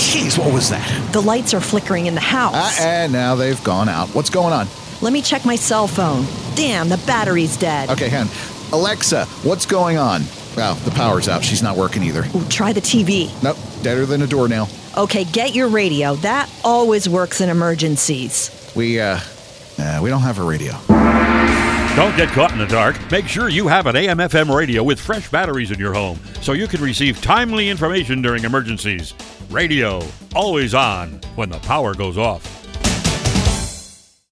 Jeez, what was that? The lights are flickering in the house. And now they've gone out. What's going on? Let me check my cell phone. Damn, the battery's dead. Okay, hon. Alexa, what's going on? Well, the power's out. She's not working either. Ooh, try the TV. Nope, deader than a doornail. Okay, get your radio. That always works in emergencies. We don't have a radio. Don't get caught in the dark. Make sure you have an AM/FM radio with fresh batteries in your home so you can receive timely information during emergencies. Radio, always on when the power goes off.